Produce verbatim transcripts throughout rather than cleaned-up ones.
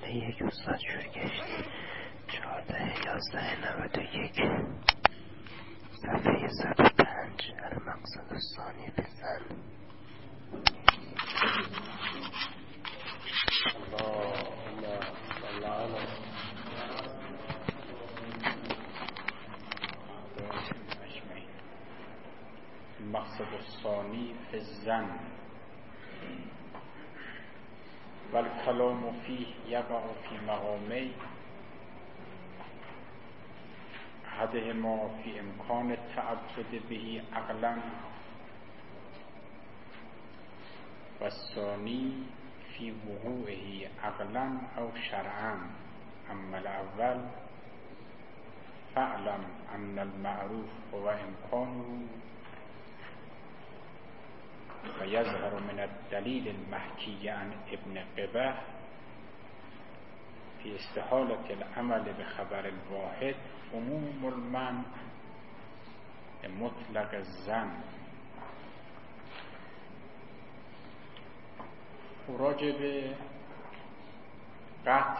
صفحه یک استاد شورگشت چهارده یازده نود و یک صفحه صد و پنج المقصد الثانی فی الظن. اللهم صل علی المقصد الثانی فی الظن والکلام فیه یقع فی مقامی احدهما فی امکان التعبد به عقلا و الثانی فی وقوعه عقلا او شرعا. اما الاول فاعلم ان المعروف هو امکانه و یظهر من الدلیل المحکی عن ابن قبه فی استحالة العمل بخبر الواحد عموم المنع مطلق الظن. راجع به قطع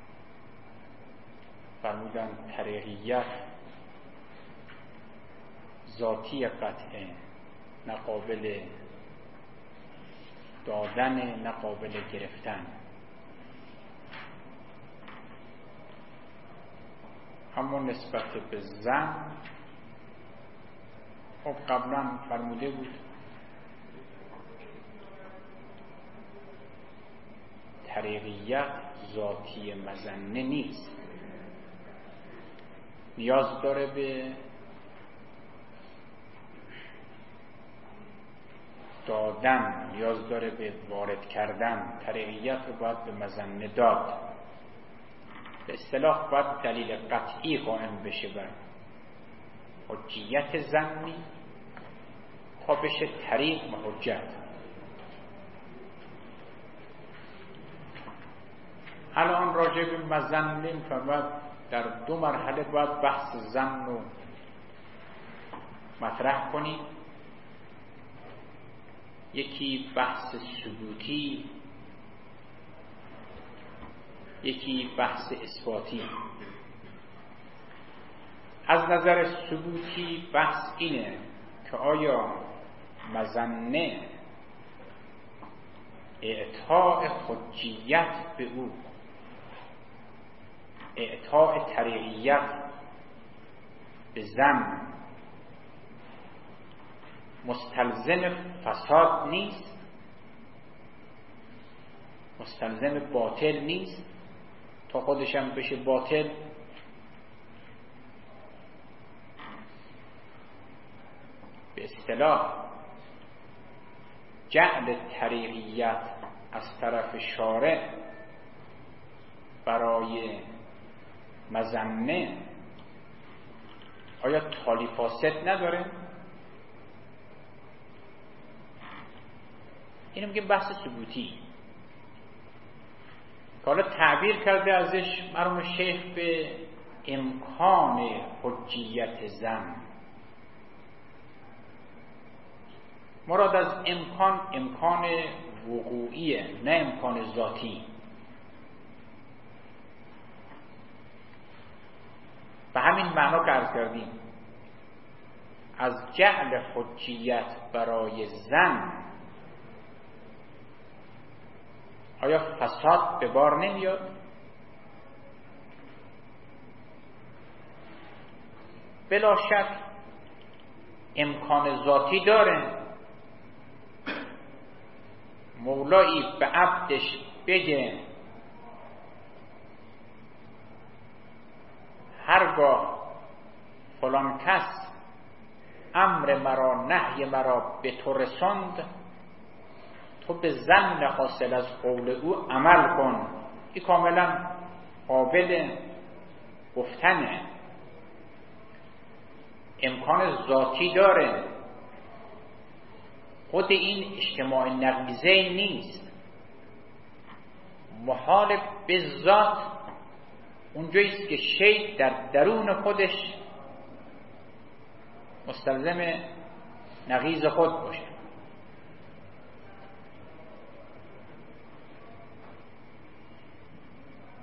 فرمودن طریقیت ذاتی قطعه، نه قابل دادن نه قابل گرفتن. اما نسبت به ظن خب قبلا فرموده بود طریقیت ذاتی مظنه نیست، نیاز داره به دادن، نیاز داره به وارد کردن. طریقیت رو باید به مظنه داد. به اصطلاح باید دلیل قطعی قائم بشه بر حجیت ظنی تا بشه طریق و حجت. الان راجع به مظنه فرمود در دو مرحله باید بحث ظن رو مطرح کنیم. یکی بحث ثبوتی، یکی بحث اثباتی. از نظر ثبوتی بحث اینه که آیا مظنه اعطاء حجیت به او، اعطاء طریقیت به ظن مستلزم فساد نیست، مستلزم باطل نیست تا خودشم بشه باطل. به اصطلاح جعل طریقیت از طرف شارع برای مظنه آیا تالی فاسد نداره؟ اینو میگه بحث ثبوتی. که حالا تعبیر کرده ازش مرحوم شیخ به امکان حجیت ظن. مراد از امکان امکان وقوعیه، نه امکان ذاتی. به همین معنا که عرض کردیم از جعل حجیت برای ظن آیا فساد به بار نمیاد؟ بلا شک امکان ذاتی داره. مولایی به عبدش بگه هرگاه فلان کس امر مرا نهی مرا به تو رساند، تو به ظن حاصل از قول او عمل کن. این کاملا قابل گفتنه. امکان ذاتی داره. خود این اجتماع نقیضه نیست. محال به ذات اونجاییست که شی در درون خودش مستلزم نقیض خود باشه.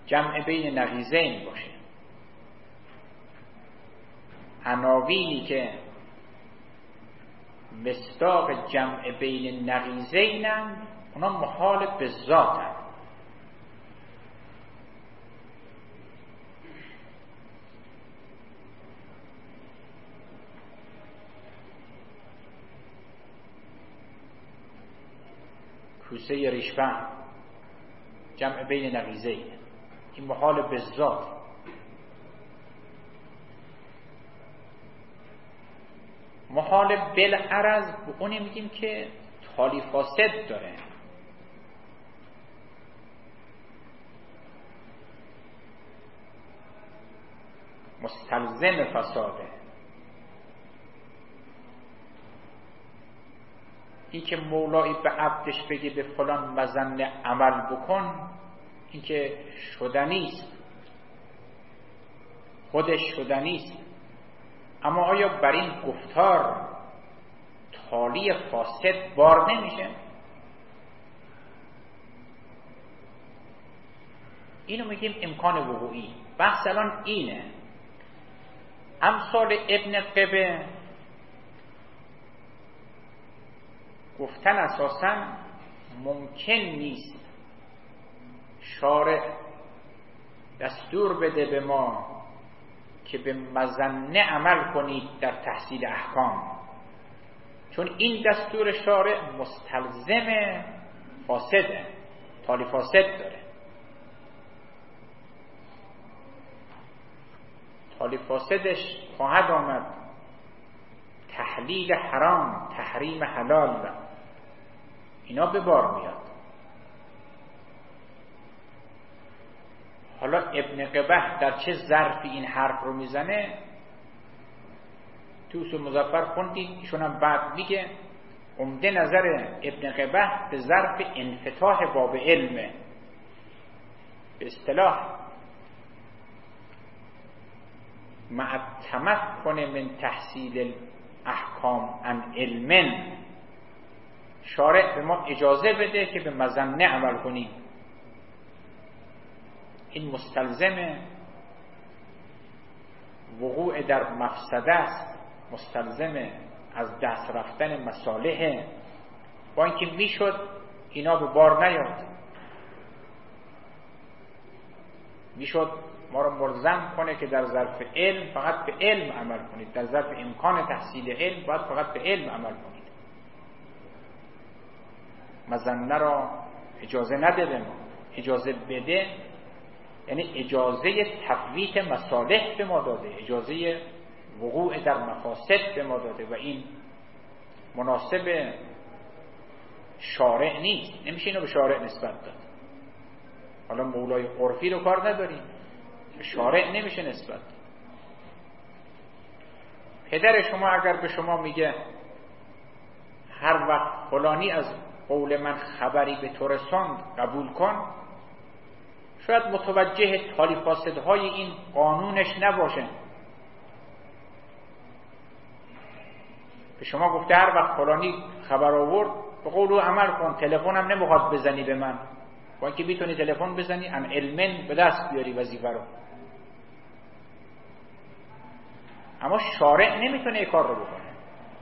جمع بین نقیضین باشه. عناوینی که مصداق جمع بین نقیضینند اونا محال به ذاتند. کوسه ریشفند جمع بین نقیضین، این محال به ذات. محال بالعرض به اونی میگیم که تالی فاسد داره. مستلزم فساده. این که مولایی به عبدش بگه به فلان مظنه عمل بکن، این که شدنیست، خودش شدنیست. اما آیا بر این گفتار تالی فاسد بار نمیشه؟ اینو میگیم امکان وقوعی. بحث الان اینه. امثال ابن قبه گفتن اساساً ممکن نیست شارع دستور بده به ما که به مظنه عمل کنید در تحصیل احکام، چون این دستور شارع مستلزم فاسده، تالی فاسد داره. تالی فاسدش خواهد آمد تحلیل حرام، تحریم حلال، اینا به بار میاد. حالا ابن قبه در چه ظرفی این حرف رو میزنه تو اصول مظفر خوندید. ایشون هم بعد میگه عمده نظر ابن قبه به ظرف انفتاح باب علمه. به اصطلاح مع التمکن من تحصیل احکام عن علمن، شارع به ما اجازه بده که به مظنه عمل کنیم. این مستلزم وقوع در مفسده است، مستلزم از دست رفتن مصالحه، با اینکه میشد اینا به بار نیاد، میشد ما رو ملزم کنه که در ظرف علم فقط به علم عمل کنید، در ظرف امکان تحصیل علم باید فقط به علم عمل کنید. مظنه را اجازه نده به ما. اجازه بده یعنی اجازه تفویت مصالح به ما داده، اجازه وقوع در مفاسد به ما داده و این مناسب شارع نیست. نمیشه اینو به شارع نسبت داد. حالا مولای عرفی رو کار نداریم، به شارع نمیشه نسبت داد. پدر شما اگر به شما میگه هر وقت فلانی از قول من خبری به تو رساند قبول کن، شاید متوجه تالی فاسدهای این قانونش نباشه. به شما گفته هر وقت فلانی خبر آورد به قول او عمل کن، تلفنم نمیخواد بزنی به من، با اینکه میتونی تلفن بزنی ان علمن به دست بیاری وظیفه رو. اما شارع نمیتونه این کار رو بکنه.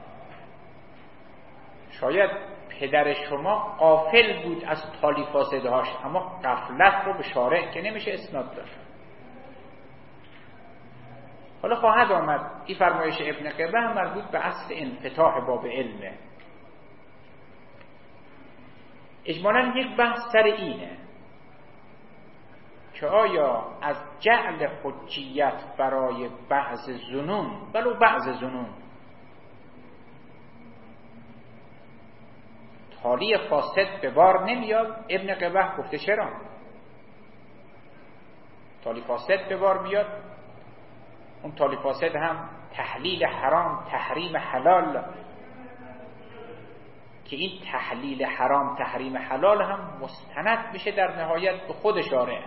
شاید پدر شما غافل بود از تالی فاسدهاش، اما غفلت رو به شارع که نمیشه اسناد داد. حالا خواهد آمد این فرمایش ابن قبه هم مربوط به اصل انفتاح باب علمه. اجمالاً یک بحث سر اینه که آیا از جعل حجیت برای بعض ظنون، ولو بعض ظنون، تالی فاسد به بار نمیاد؟ ابن قبه گفته چرا؟ تالی فاسد به بار بیاد. اون تالی فاسد هم تحلیل حرام، تحریم حلال، که این تحلیل حرام، تحریم حلال هم مستند میشه در نهایت به خود شارع.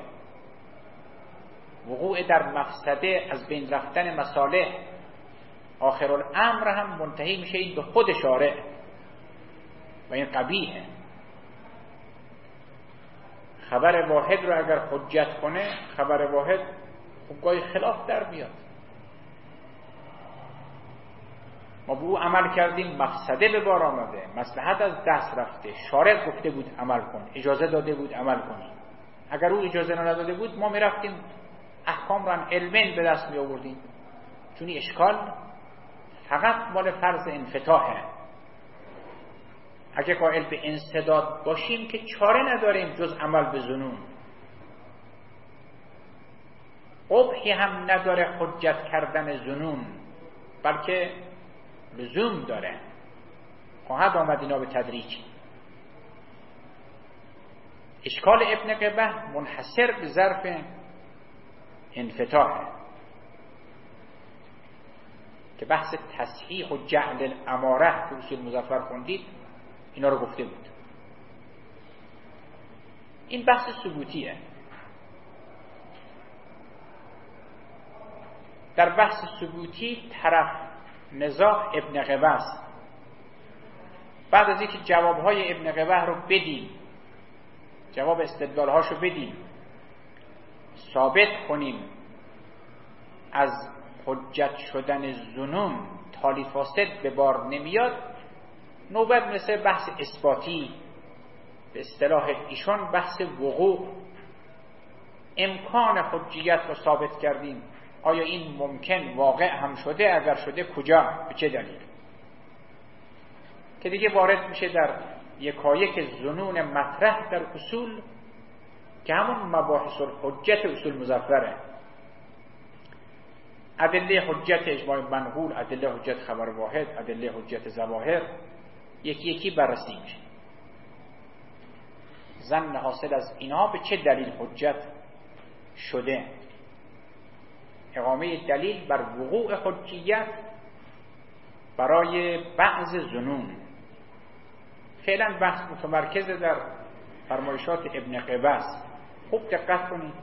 وقوع در مفسده، از بین رفتن مصالح، آخرالامر هم منتهی میشه این به خود شارع و این قبیحه. خبر واحد رو اگر حجت کنه، خبر واحد خب گاهی خلاف در بیاد. ما به او عمل کردیم، مفسده به بار آمده، مصلحت از دست رفته، شارع گفته بود عمل کن، اجازه داده بود عمل کنی. اگر او اجازه نداده بود ما میرفتیم احکام رو هم علمین به دست می آوردیم. چون اشکال فقط مال فرض انفتاحه. اگه قائل به انسداد باشیم که چاره نداریم جز عمل به ظنون. قبحی هم نداره حجت کردن ظنون، بلکه لزوم داره. خواهد آمد اینا به تدریج. اشکال ابن قبه منحصر به ظرف انفتاحه که بحث تصحیح و جعل الاماره که اصول مظفر خوندید اینا رو گفته بود. این بحث ثبوتیه. در بحث ثبوتی طرف نزاع ابن قبه است. بعد از اینکه جوابهای ابن قبه رو بدیم، جواب استدلالهاش رو بدیم، ثابت کنیم از حجت شدن ظنون تالی فاسد به بار نمیاد، نوبت مثل بحث اثباتی، به اصطلاح ایشان بحث وقوع، امکان حجیت رو ثابت کردیم. آیا این ممکن واقع هم شده؟ اگر شده کجا؟ به چه دلیل؟ که دیگه وارد میشه در یکایک ظنون مطرح در اصول که همون مباحث الحجت اصول مظفره. ادله حجت اجماع منقول، ادله حجت خبر واحد، ادله حجت ظواهر یکی یکی بررسی میشه. ظن حاصل از اینا به چه دلیل حجت شده، اقامه دلیل بر وقوع حجیت برای بعض ظنون. فعلا بحث متمرکز در فرمایشات ابن قبه است. خوب دقت کنید.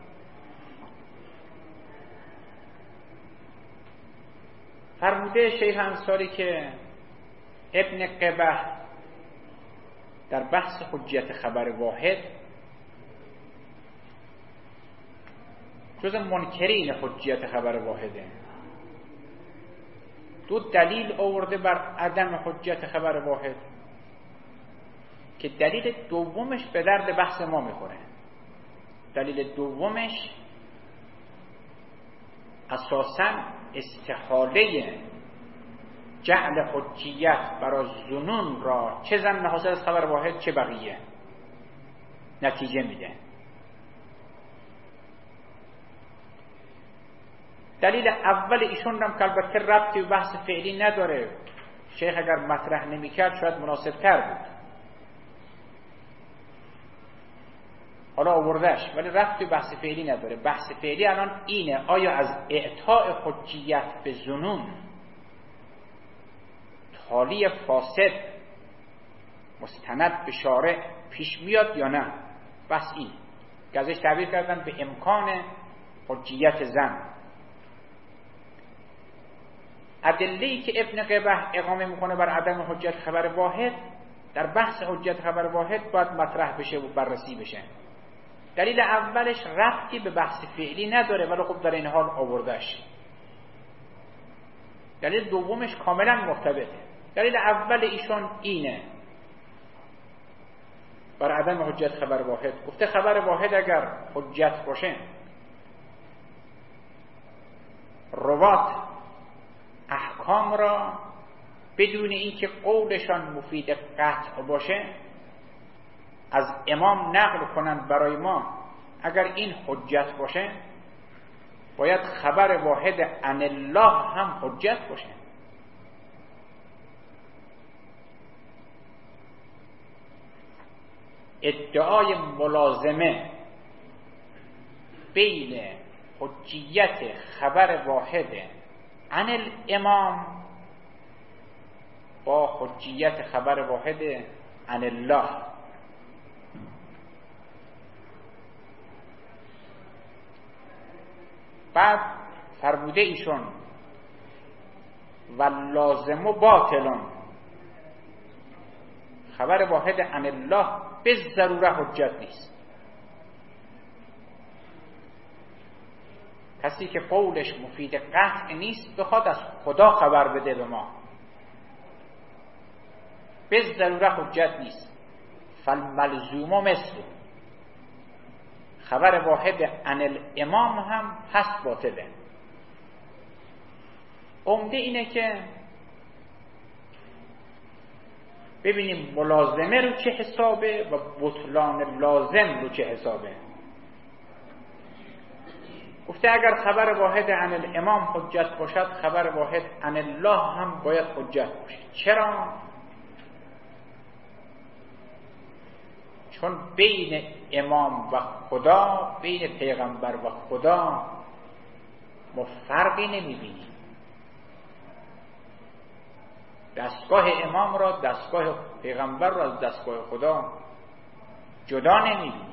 فرموده شیخ انصاری که ابن قبه در بحث حجیت خبر واحد جز منکرین حجیت خبر واحده. دو دلیل آورده بر عدم حجیت خبر واحد که دلیل دومش به درد بحث ما میخوره. دلیل دومش اساساً استحاله جعل حجیت برای ظنون را چه ظن حاصل از خبر واحد چه بقیه نتیجه میده. دلیل اول ایشون هم که البته ربطی به بحث فعلی نداره، شیخ اگر مطرح نمیکرد شاید مناسب تر بود، حالا آوردهش، ولی ربطی به بحث فعلی نداره. بحث فعلی الان اینه: آیا از اعطاء حجیت به ظنون تالی فاسد مستند به شارع پیش میاد یا نه؟ بس این که ازش تعبیر کردن به امکان حجیت ظن. ادله‌ای که ابن قبه اقامه میکنه بر عدم حجت خبر واحد در بحث حجت خبر واحد باید مطرح بشه و بررسی بشه. دلیل اولش ربطی به بحث فعلی نداره ولی خب در این حال آوردهش. دلیل دومش کاملا مرتبطه. دلیل اول ایشون اینه بر عدم حجت خبر واحد. گفته خبر واحد اگر حجت باشه، روات احکام را بدون اینکه قولشان مفید قطع باشه از امام نقل کنند برای ما، اگر این حجت باشه باید خبر واحد عن الله هم حجت باشه. ادعای ملازمه بین حجیت خبر واحد عن الامام با حجیت خبر واحد عن الله. بعد فرموده ایشون و لازم و باطلون، خبر واحد عن الله به ضروره حجت نیست. کسی که قولش مفید قطع نیست بخواد از خدا خبر بده به ما، به ضروره حجت نیست. فالملزوم مثل خبر واحد عن الامام هم هست باطله. عمده اینه که ببینیم ملازمه رو چه حسابه و بطلان لازم رو چه حسابه. گفته اگر خبر واحد عن الامام حجت باشد، خبر واحد عن الله هم باید حجت باشه. چرا؟ چون بین امام و خدا، بین پیغمبر و خدا ما فرقی نمیبینیم. دستگاه امام را، دستگاه پیغمبر را از دستگاه خدا جدا نمیبینیم.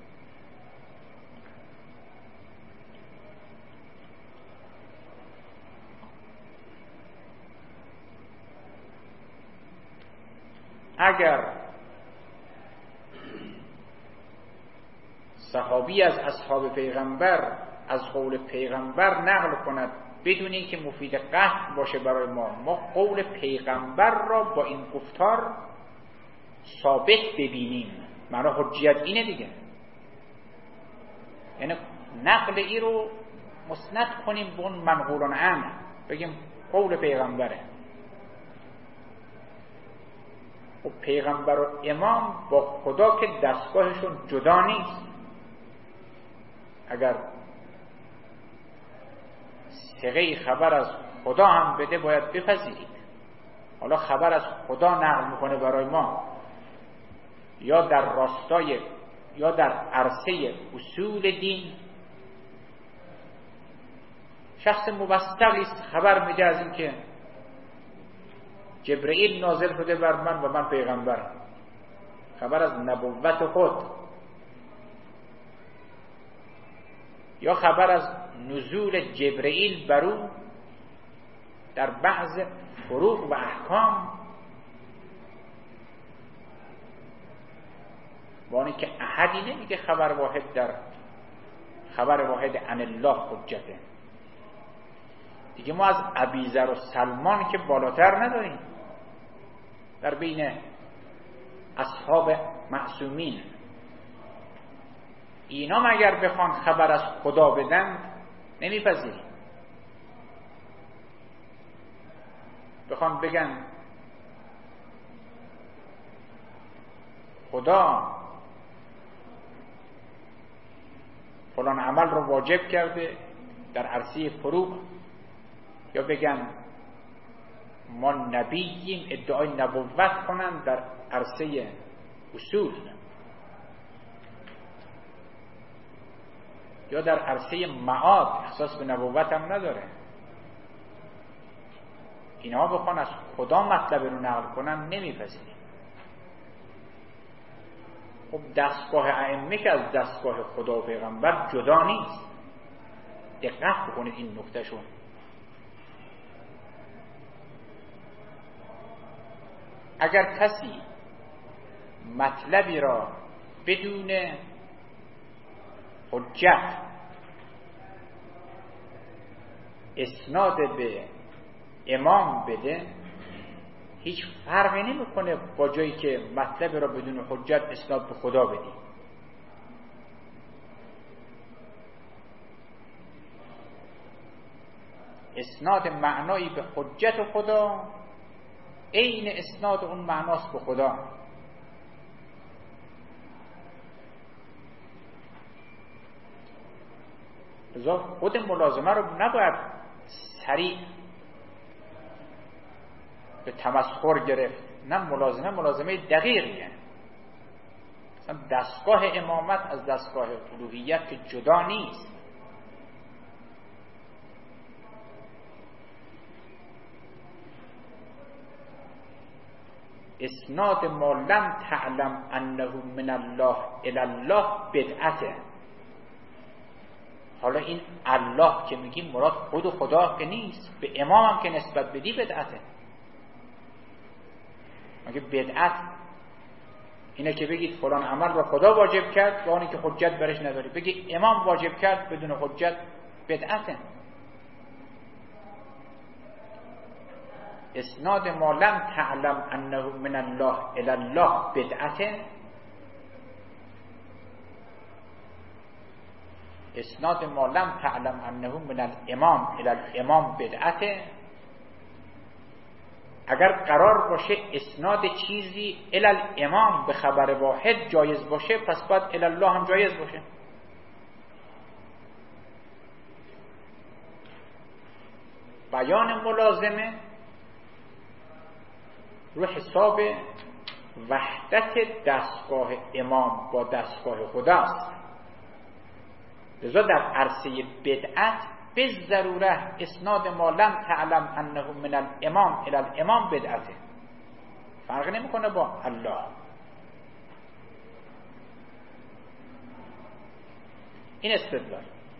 اگر صحابی از اصحاب پیغمبر از قول پیغمبر نقل کند بدون اینکه مفید قطع باشه برای ما، ما قول پیغمبر را با این گفتار ثابت ببینیم، معنا حجیت اینه دیگه. یعنی نقل ای رو مسند کنیم به اون منقولان عنه، بگیم قول پیغمبره. و پیغمبر و امام با خدا که دستگاهشون جدا نیست. اگر ثقه خبر از خدا هم بده باید بپذیرید. حالا خبر از خدا نقل میکنه برای ما، یا در راستای یا در عرصه اصول دین، شخص موثقی است خبر میده از این که جبرئیل نازل شده بر من و من پیغمبرم، خبر از نبوت خود، یا خبر از نزول جبرئیل بر او در بعض فروع و احکام، وانی که احدی نمیگه خبر واحد در خبر واحد عن الله حجته. دیگه ما از ابیذر و سلمان که بالاتر نداریم در بین اصحاب معصومین. اینا مگر بخوان خبر از خدا بدن نمیپذیریم. بخوان بگن خدا فلان عمل رو واجب کرده در عرصه فروغ، یا بگن ما نبییم ادعای نبوت کنن در عرصه اصول، یا در عرصه معاد احساس به نبوت هم نداره، اینها بخوان از خدا مطلب رو نقل کنن نمیپذیریم. خب دستگاه ائمه که از دستگاه خدا و پیغمبر جدا نیست. دقت بکنید این نکته شون. اگر کسی مطلبی را بدون حجت اسناد به امام بده، هیچ فرقی نمیکنه با جایی که مطلب را بدون حجت اسناد به خدا بدی. اسناد معنایی به حجت خدا عین اسناد اون معناست به خدا. لذا خود ملازمه رو نباید سریع به تمسخر گرفت. نه، ملازمه ملازمه دقیقیه. مثلا دستگاه امامت از دستگاه الوهیت که جدا نیست. اسناد ما لم تعلم انه من الله الی الله بدعته. حالا این الله که میگیم مراد خود خدا که نیست، به امام هم که نسبت بدی بدعته. مگه بدعت اینه که بگید فلان عمل را خدا واجب کرد و اونی که حجت برش نداری، بگی امام واجب کرد بدون حجت بدعته. اسناد ما لم تعلم انه من الله الی الله بدعته. اسناد ما لم تعلم انه من الامام الی الامام بدعته. اگر قرار باشه اسناد چیزی الی الامام به خبر واحد جایز باشه، پس باید الی الله هم جایز باشه. بیان ملازمه رو حساب وحدت دستگاه امام با دستگاه خداست. لذا در عرصه بدعت به ضروره اسناد ما لم تعلم انه من الامام الی الامام بدعته. فرق نمیکنه با الله. این استدلال.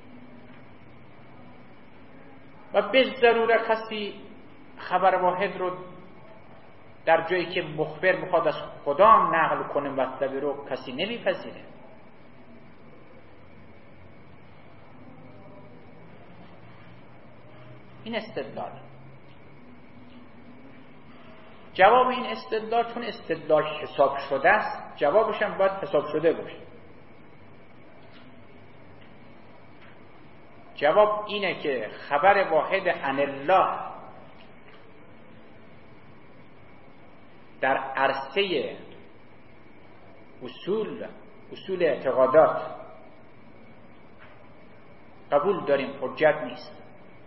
و به ضروره کسی خبر واحد رو در جایی که مخبر میخواد از خدا نقل کنه مطلب رو کسی نمیپذیره. این استدلال. جواب این استدلال چون استدلال حساب شده است، جوابش هم باید حساب شده باشه. جواب اینه که خبر واحد عن الله در عرصه اصول اصول اعتقادات قبول داریم، حجت نیست.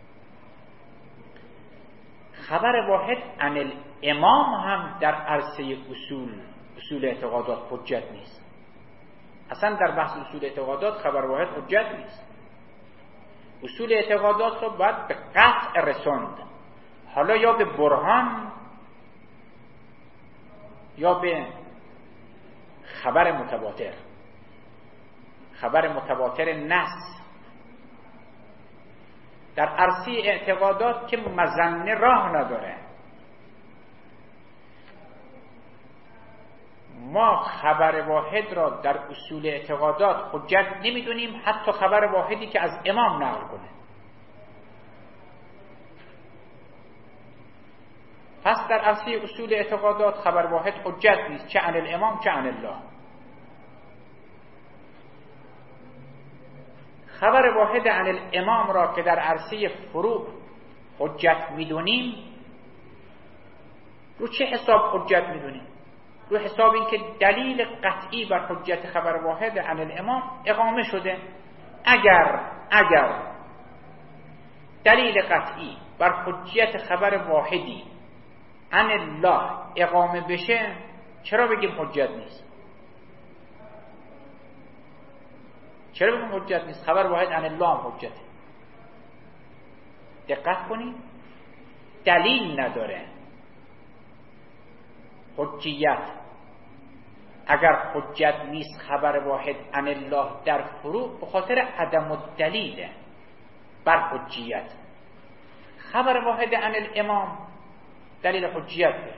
خبر واحد عن الامام هم در عرصه اصول اصول اعتقادات حجت نیست. اصلا در بحث اصول اعتقادات خبر واحد حجت نیست. اصول اعتقادات رو باید به قطع رسوند، حالا یا به برهان یا به خبر متواتر. خبر متواتر نص در عرصه اعتقادات که مظنه راه نداره. ما خبر واحد را در اصول اعتقادات حجت نمیدونیم، حتی خبر واحدی که از امام نقل کنه. پس در عرصه اصول اعتقادات خبر واحد حجت نیست، چه عن الامام چه عن الله. خبر واحد عن الامام را که در عرصه فروع حجت میدونیم، رو چه حساب حجت میدونیم؟ رو حساب این که دلیل قطعی بر حجت خبر واحد عن الامام اقامه شده. اگر اگر دلیل قطعی بر حجت خبر واحدی عن الله اقامه بشه، چرا بگیم حجت نیست؟ چرا بگیم حجت نیست؟ خبر واحد عن الله هم حجته. دقت کنید، دلیل نداره. حجیت اگر حجت نیست خبر واحد عن الله در فروع، به خاطر عدم الدلیل بر حجیت. خبر واحد عن الامام دلیل حجیت داره.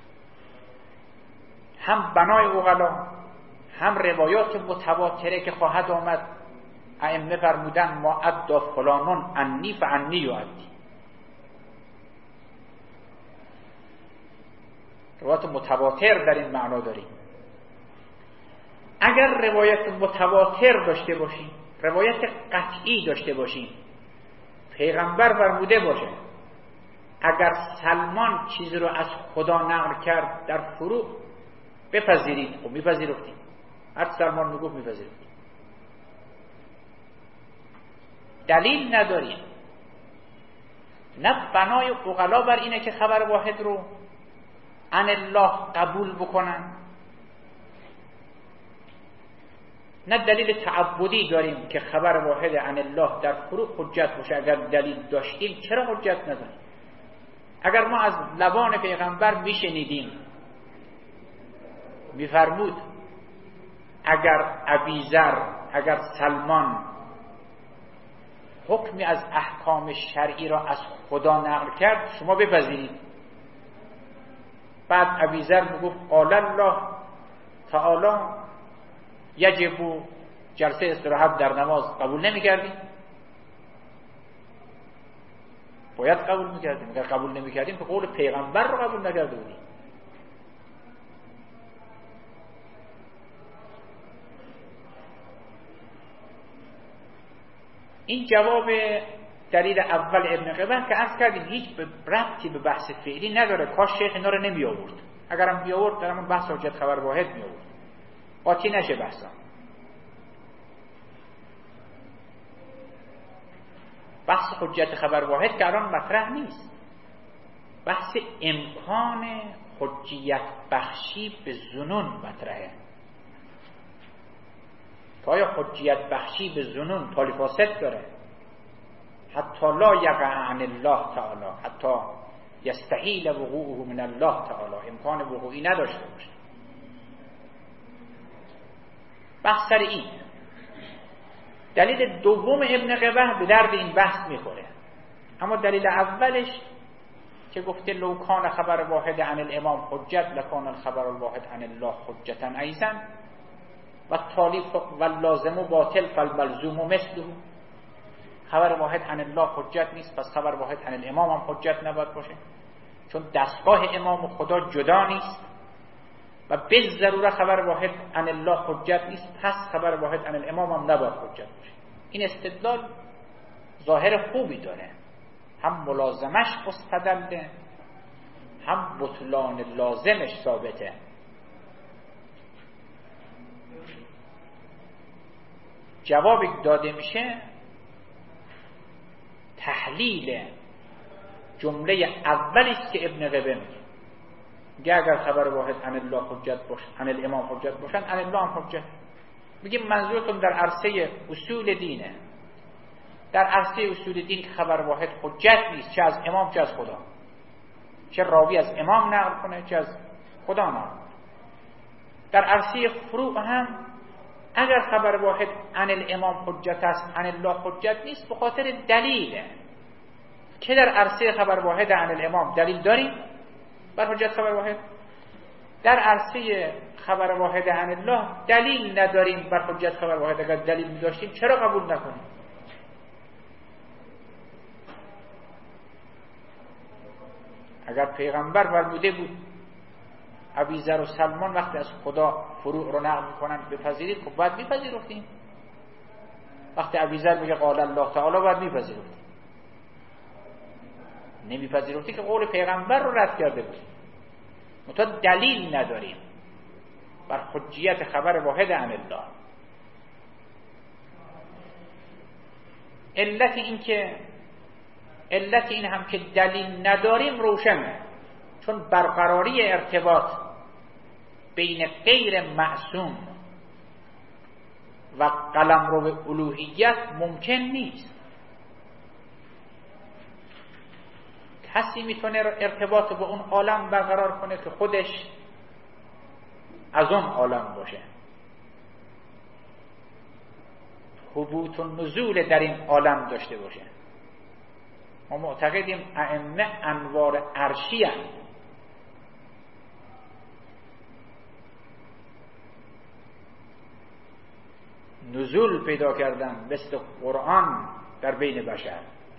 هم بنای عقلا، هم روایات متواتره که خواهد آمد ائمه فرمودن ما ادى فلانون انی فانی یؤدی. روایات متواتر در این معنا داریم. اگر روایت متواتر داشته باشیم، روایت قطعی داشته باشیم، پیغمبر فرموده باشه اگر سلمان چیزی رو از خدا نقل کرد در فروع بپذیرید، خب میپذیرفتیم. هر سلمان میگفت میپذیرفتیم. دلیل نداریم. نه بنای عقلا بر اینه که خبر واحد رو عن الله قبول بکنن، نه دلیل تعبدی داریم که خبر واحد عن الله در فروع حجت باشه. اگر دلیل داشتیم چرا حجت نداریم؟ اگر ما از لبان پیغمبر میشنیدیم میفرمود اگر ابیذر، اگر سلمان حکمی از احکام شرعی را از خدا نقل کرد، شما بپذیرید. بعد ابیذر میگفت قال الله تعالی یجب، جلسه استراحت در نماز قبول نمی‌کردیم؟ باید قبول میکردیم. اگر قبول نمیکردیم که قول پیغمبر رو قبول نکرده بودیم. این جواب دلیل اول ابن قبه که عرض کردیم هیچ ربطی به بحث فعلی نداره. کاش شیخ اینا رو نمی آورد. اگرم می آورد در همون بحث حجت خبر واحد می آورد، قاطی نشه بحثا. بحث حجت خبر واحد که الان مطرح نیست. بحث امکان حجیت بخشی به ظنون مطرحه. که آیا حجیت بخشی به ظنون طالی فاسد داره؟ حتی لا یقع عن الله تعالی، حتی یستحیل وقوعه من الله تعالی، امکان وقوعی نداشته باشه. بحث سر این. دلیل دوم ابن قبه به درد این بحث میخوره. اما دلیل اولش که گفته لو کان خبر واحد عن الامام حجت لکان الخبر الواحد عن الله حجتا ایضا و تالی و لازم باطل فالملزوم مثله. خبر واحد عن الله حجت نیست، پس خبر واحد عن الامام هم حجت نباید باشه، چون دستگاه امام خدا جدا نیست و به ضروره خبر واحد عن الله حجت نیست، پس خبر واحد عن الامام هم نباید حجت باشه. این استدلال ظاهر خوبی داره، هم ملازمش مستدله، هم بطلان لازمش ثابته. جوابی داده میشه تحلیل جمله اولی است که ابن قبه میگه. میگه اگر خبر واحد عن الله حجت باشه، عن الامام حجت باشن، عن الله هم حجت. میگه منظورتون در عرصه اصول دینه، در عرصه اصول دین که خبر واحد حجت نیست، چه از امام چه از خدا، چه راوی از امام نقل کنه چه از خدا نقل کنه. در عرصه فروع هم اگر خبر واحد عن الامام حجت است، عن الله حجت نیست، به خاطر دلیله که در عرصه خبر واحد عن الامام دلیل داریم بر حجت خبر واحد، در عرصه خبر واحد عن الله دلیل نداریم بر حجت خبر واحد. اگر دلیل می داشتیم چرا قبول نکنیم؟ اگر پیغمبر فرموده بود ابیذر و سلمان وقتی از خدا فروع رو نقل میکنن بپذیرید، خب باید میپذیرفتیم. وقتی ابیذر میگه قال الله تعالی باید میپذیرفتیم. نمیپذیرفتی که قول پیغمبر رو رد کرده بود. متا دلیل نداریم بر حجیت خبر واحد عن الله. علت این که علت این هم که دلیل نداریم روشنه، چون برقراری ارتباط بین غیر معصوم و قلمرو الوهیت ممکن نیست. کسی میتونه ارتباط با اون عالم برقرار کنه که خودش از اون عالم باشه. هبوط و نزول در این عالم داشته باشه. ما معتقدیم ائمه انوار عرشی هستند. نزول پیدا کردن مثل قرآن در بین بشر.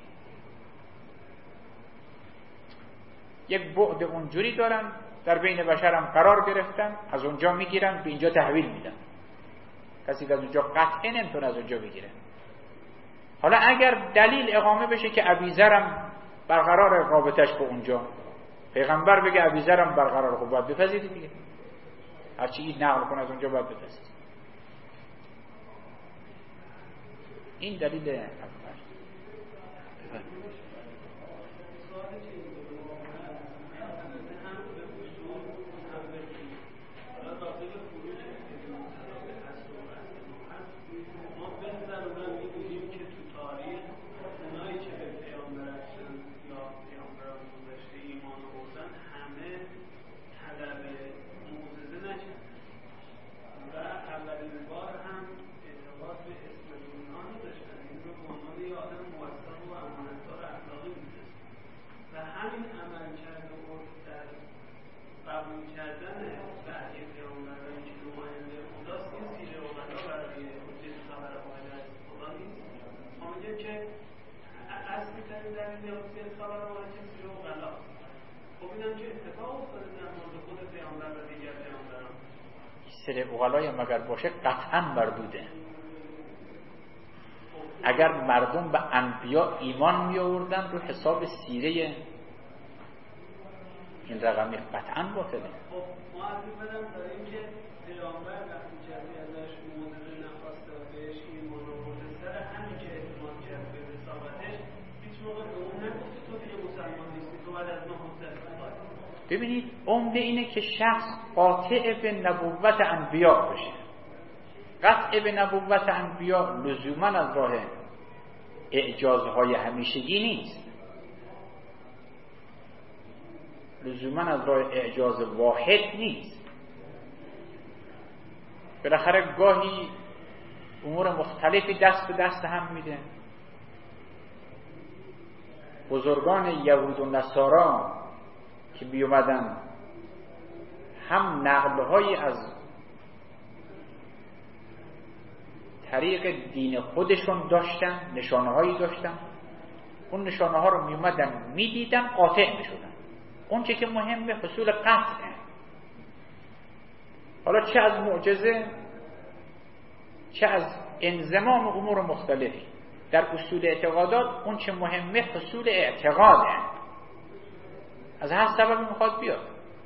یک بعد اونجوری دارن در بین بشر هم قرار گرفتن، از اونجا میگیرن به اینجا تحویل میدن. کسی که از اونجا قطعه نمیتونه از اونجا بگیره. حالا اگر دلیل اقامه بشه که ابیذرم برقرار رابطش با اونجا، پیغمبر بگه ابیذرم برقرار، خب باید بپذیرید دیگه. هرچی این نقل کنه از اونجا باید بپذیرید. این دلیل اول. اصطلاح عقلای هم اگر باشه قطعا مردوده. اگر مردم به انبیا ایمان می آوردن رو حساب سیره این رقمی قطعا باطله. خب ما از این بدم داریم که پیامبر وقتی کسی ازش موعظه نخواسته و بهش ایمان آورده سر همین که اعتماد کرد به رسالتش هیچ موقع به اون نگفته تو دیگه مسلمان نیستی، تو بعد از ما مسلمان باید. ببینید عمده اینه که شخص قاطع به نبوت انبیا بشه. قطع به نبوت انبیا لزوما از راه اعجازهای همیشگی نیست، لزوما از راه اعجاز واحد نیست. بالاخره گاهی امور مختلفی دست به دست هم میده. بزرگان یهود و نصارا که بی اومدن هم نقلهایی از طریق دین خودشون داشتن، نشانه هایی داشتن، اون نشانه ها رو می اومدن می دیدن، قاطع می شدن. اون چه که مهمه حصول قطعه. حالا چه از معجزه چه از انضمام امور مختلفی در اصول اعتقادات، اون چه مهمه حصول اعتقاده. از هر سببی میخواد بیاد.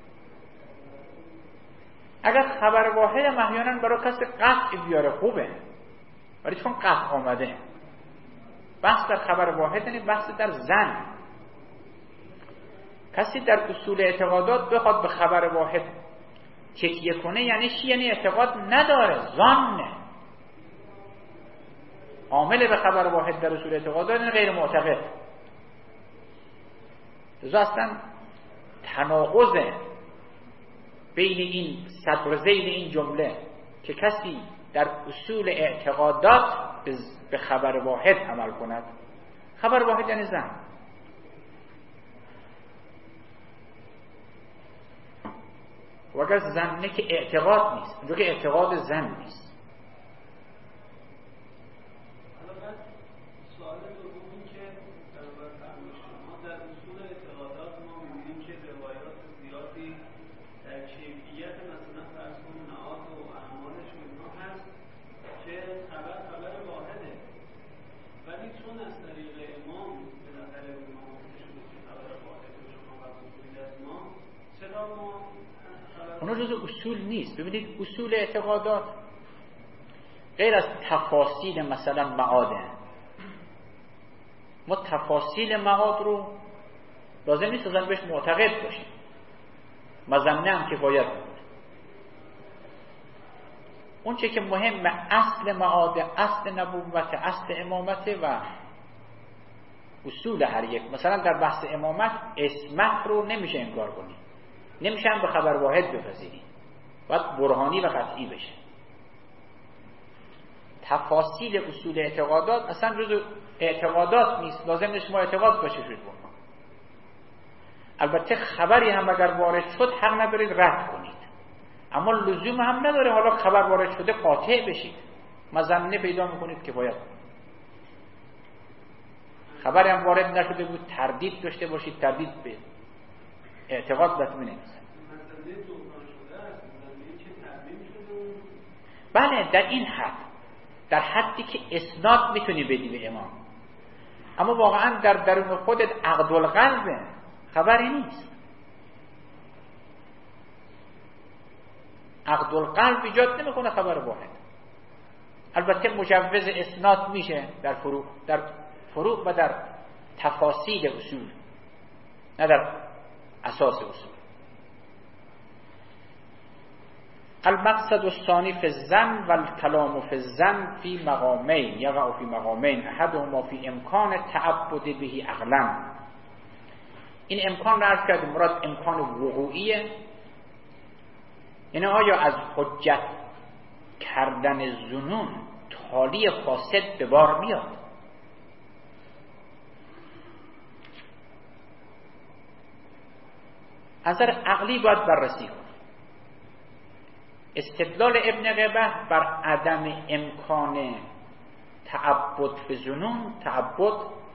اگر خبر واحد احیانا برای کسی قطع بیاره خوبه، ولی چون قطع آمده، بحث در خبر واحد یعنی بحث در ظن. کسی در اصول اعتقادات بخواد به خبر واحد تکیه کنه یعنی چی؟ یعنی اعتقاد نداره، ظنه. عامل به خبر واحد در اصول اعتقادات یعنی غیر معتقد. لذا اصلا تناقض بین این سطر ذیل این جمله که کسی در اصول اعتقادات به خبر واحد عمل کند. خبر واحد یعنی ظن. و اگر ظنه که اعتقاد نیست، اونجا که اعتقاد ظن نیست. سوال دومی که برابر فرمایشتون ما در اصول اعتقادات ما می‌بینیم که روایات زیادی در کیفیت مثلا فرض کن نعات و اعمالش و اینها هست که خبر خبر واحده، ولی چون از طریق امام بالاخره به ما گفته شده که خبر واحد رو شما قبول کنید از ما، چرا ما اونا جزء اصول نیست. ببینید اصول اعتقادات غیر از تفاصیل مثلا معاده، ما تفاصیل معاد رو لازم نیست اصلا بهش معتقد باشیم، مظنه هم که باید بود. اون چه که مهمه اصل معاده، اصل نبوت، اصل امامت و اصول هر یک. مثلا در بحث امامت اسمت رو نمیشه انکار کنی، نمیشه هم به خبر واحد بپذیری، باید برهانی و قطعی بشه. تفاصیل اصول اعتقادات اصلا جزء اعتقادات نیست، لازم نیست ما اعتقاد باشه شد بکنم. البته خبری هم اگر وارد شد حق ندارید رد کنید، اما لزوم هم نداره حالا خبر وارد شده قاطع بشید، مظنه پیدا میکنید که باید. خبری هم وارد نشده بود تردید داشته باشید، تردید به اعتقاد لطمه نمیزن. بله در این حد، در حدی که اسناد میتونی بدی به امام، اما واقعا در درون خودت عقد القلبه، خبری نیست. عقد القلب ایجاد نمیکنه خبر واحد. البته مجوز اسناد میشه در فروع، در فروع و در تفاصیل اصول، نه در اساس اصول. المقصد الثانی فی الظن و الکلام فی الظن فی مقامین، یقع فی مقامین احدهما فی امکان تعبد به عقلا. این امکان را عرض کردیم، مراد امکان وقوعیه، یعنی آیا از حجت کردن ظنون تالی فاسد به بار میاد؟ از نظر عقلی باید بررسی کنیم. استدلال ابن قبه بر عدم امکان تعبد به ظنون، تعبد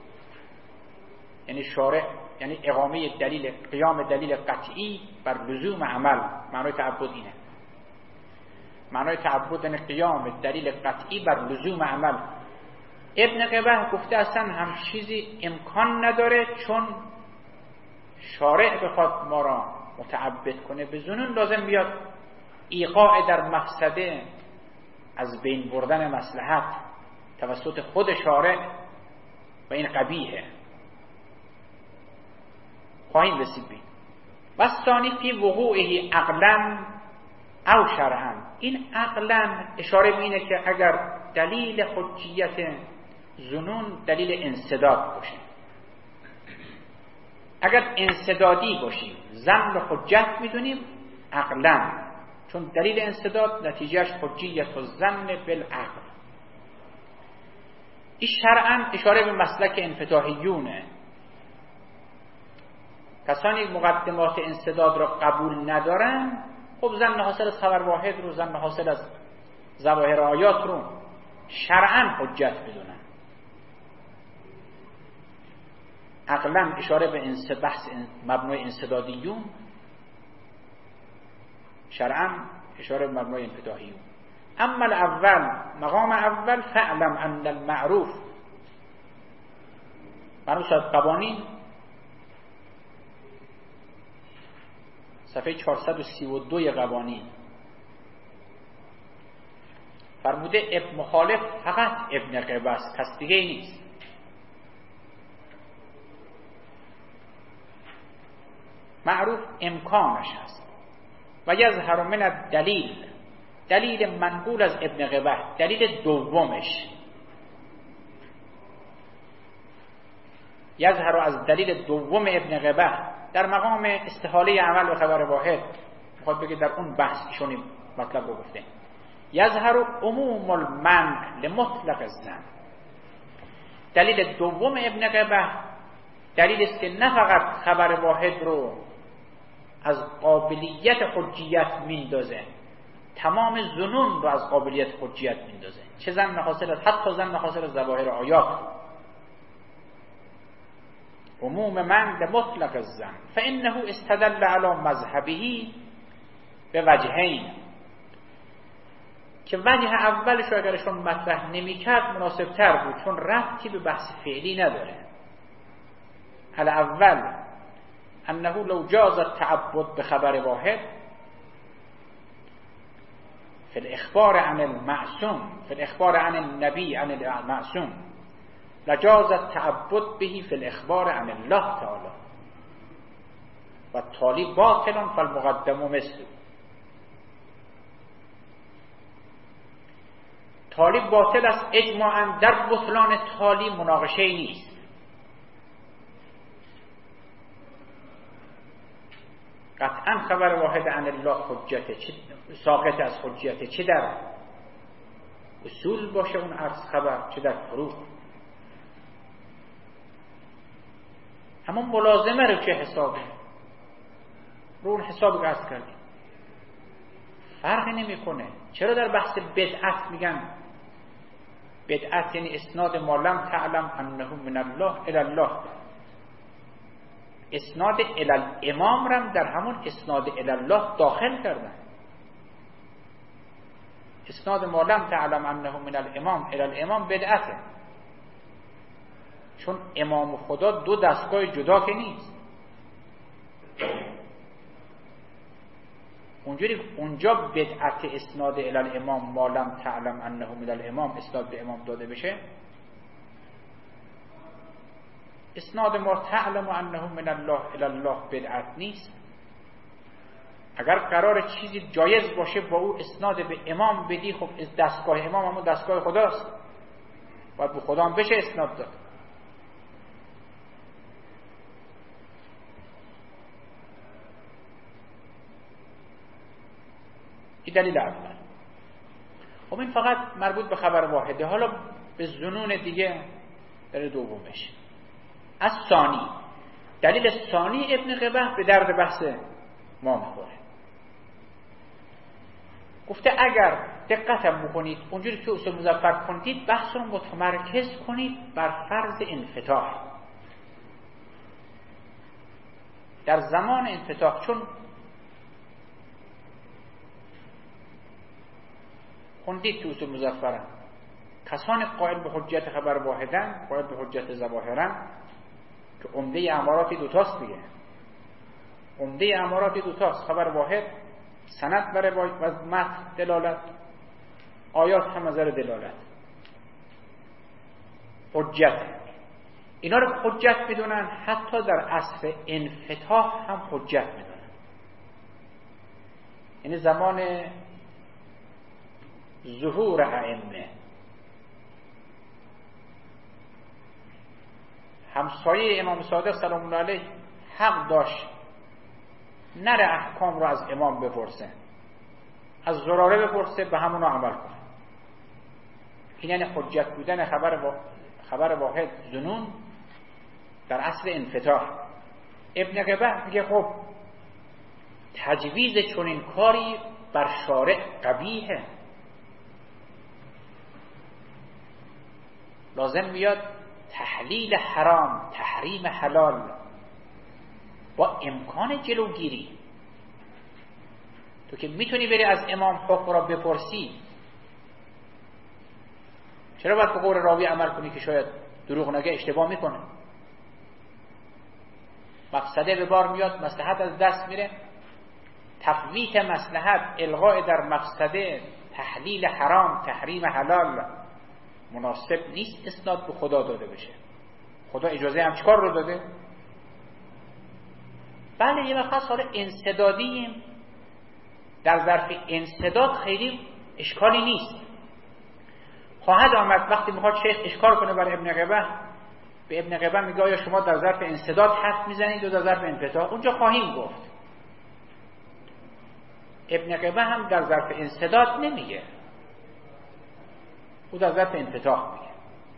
یعنی شارع، یعنی اقامه دلیل، قیام دلیل قطعی بر لزوم عمل، معنای تعبد اینه. معنای تعبد یعنی قیام، دلیل قطعی بر لزوم عمل. ابن قبه گفته اصلا هم چیزی امکان نداره، چون شارع بخواد ما را متعبد کنه به ظنون لازم بیاد ایقاع در مفسده، از بین بردن مصلحت توسط خود شارع و این قبیحه. خواهیم رسید بید. و ثانی فی وقوعه عقلا او شرعا. این عقلا اشاره به اینه که اگر دلیل حجیت ظنون دلیل انسداد باشه، اگر انسدادی باشیم ظن و حجت میدونیم عقلا، چون دلیل انسداد نتیجهش حجیت و ظن بالعقل. این شرعا اشاره به مسلک انفتاحیونه. کسانی مقدمات انسداد را قبول ندارن، خب ظن حاصل از خبر واحد رو، ظن حاصل از ظواهر آیات رو شرعا حجت بدونن. عقلا اشاره به بحث مبنای انسدادیون، شرعا اشاره به مبنای انفتاحیون. اما الاول، مقام اول، فعلم ان المعروف، معروف شد قوانین، صفحه چهارصد و سی و دو قوانین فرموده ابن مخالف فقط ابن قبه است، کس دیگه نیست. معروف امکانش هست. و یظهر من الدلیل، دلیل منقول از ابن قبه، دلیل دومش یظهر از دلیل دوم ابن قبه در مقام استحاله عمل و خبر واحد. میخواد بگه در اون بحث ایشون مطلب رو گفته. یظهر عموم المنع لمطلق الظن. دلیل دوم ابن قبه دلیل است که نه فقط خبر واحد رو از قابلیت حجیت میندازه، تمام ظنون رو از قابلیت حجیت میندازه، چه ظن حاصل از حتی ظن حاصل از ظواهر آیات. عموم من لمطلق الظن فانه استدل علی مذهبه به وجهین، که وجه اولش رو اگرشون مطرح نمی‌کرد مناسب‌تر بود، چون ربطی به بحث فعلی نداره. الاول انه لو جاز التعبد بخبر واحد في الاخبار عن المعصوم، في الاخبار عن النبي عن المعصوم، لجاز التعبد به في الاخبار عن الله تعالی و التالی باطل فالمقدم مثله. تالی باطل است اجماعاً، در بطلان تالی مناقشه نیست. قطعاً خبر واحد عن الله حجته، چه ساقط از حجته، چه در اصول باشه اون عرض خبر، چه در فروع. اما ملازمه رو چه حسابه؟ رو اون حسابی که عرض کردیم فرقی نمی کنه. چرا در بحث بدعت میگن بدعت یعنی اسناد ما لم تعلم انه من الله الی الله، اسناد الی الامام رم در همون اسناد الی الله داخل کردن. اسناد ما لم تعلم انه من الامام الی الامام بدعته، چون امام خدا دو دستگاه جدا که نیست. اونجوری اونجا بدعت اسناد الی الامام ما لم تعلم انه من الامام اسناد به امام داده بشه، اسناد ما تعلم انه من الله الی الله بدعت نیست. اگر قرار چیزی جایز باشه با او اسناد به امام بدی، خب دستگاه امام همون دستگاه خداست، باید به خدا هم بشه اسناد داد. این دلیل اول. خب این فقط مربوط به خبر واحده. حالا به ظنون دیگه در دومش. از ثانی، دلیل ثانی ابن قبه به درد بحث ما میخوره. گفته اگر دقتم بکنید اونجوری که اصول مظفر کنید بحث رو متمرکز کنید بر فرض انفتاح در زمان انفتاح، چون خوندید تو اصول مظفرن، کسان قائل به حجت خبر واحدن، قائل به حجت ظواهرن، که عمده امارات دوتاست دیگه. عمده امارات دوتاست، خبر واحد سند بر و متن دلالت، آیات هم نظر دلالت. حجت اینا رو حجت میدونن، حتی در عصر انفتاح هم حجت میدونن. یعنی زمان ظهور ائمه، همسایه امام صادق سلام الله علیه حق داشت نره احکام رو از امام بپرسه، از زراره بپرسه، به همون عمل کنه. این یعنی حجت بودن خبر وا... خبر واحد ظنون در اصل انفتاح. ابن قبه میگه خب تجویز چنین کاری بر شارع قبیحه، لازم میاد تحلیل حرام، تحریم حلال با امکان جلوگیری. تو که میتونی بری از امام حکم را بپرسی، چرا باید به قول راوی عمل کنی که شاید دروغ نگه، اشتباه میکنه، مفسده به بار میاد، مصلحت از دست میره، تفویت مصلحت، الغاء در مفسده، تحلیل حرام، تحریم حلال مناسب نیست اسناد به خدا داده بشه. خدا اجازه هم چیکار رو داده؟ بله یه وقت حالا انسدادیم، در ظرف انسداد خیلی اشکالی نیست. خواهد آمد وقتی میخواد شیخ اشکال کنه بر ابن قبه، به ابن قبه میگه آیا شما در ظرف انسداد حرف میزنید یا در ظرف انفتاح؟ اونجا خواهیم گفت. ابن قبه هم در ظرف انسداد نمیگه، او در ظرف انفتاح میگه.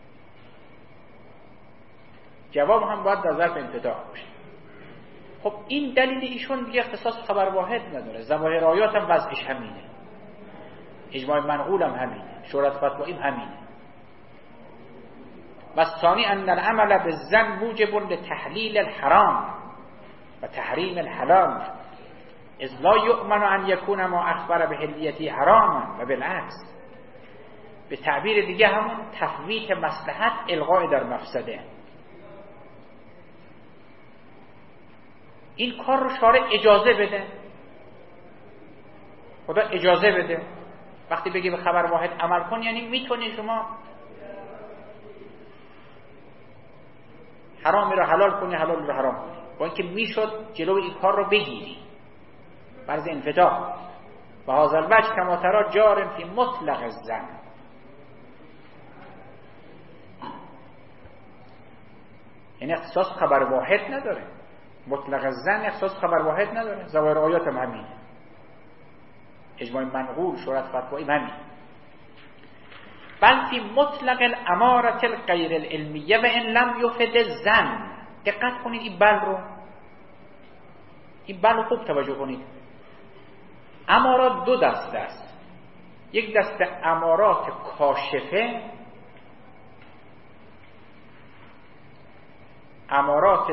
جواب هم باید در ظرف انفتاح باشه. خب این دلیل ایشون دیگه اختصاص خبر واحد نداره، ظواهر آیات هم وضعش همینه، اجماع منقول هم همینه، شورت فتوایی هم همینه. و ثانی ان العمل بالظن موجب لتحلیل الحرام و تحریم الحلال، اذ لا یؤمن ان یکون ما اخبر به حلیتی حراما و بالعکس. به تعبیر دیگه همون تفویت مصلحت، الغاء در مفسده. این کار رو شارع اجازه بده، خدا اجازه بده. وقتی بگی به خبر واحد عمل کن یعنی میتونی شما حرامی رو حلال کنی، حلال رو حرام کنی، با اینکه میشد جلو این کار رو بگیری. فرض انفتاح و هذا الوجه کما ترى جار فی مطلق الظن. یعنی اختصاص خبر واحد نداره، مطلق الظن اختصاص خبر واحد نداره. ظواهر آیات هم همینه، اجماع منقول، شورت فتوایی همین. بل فی مطلق الامارة الغیر العلمیه و ان لم یفد الظن. دقت کنید این بل رو، این بل رو خوب توجه کنید. امارات دو دسته است، یک دسته امارات کاشفه، امارات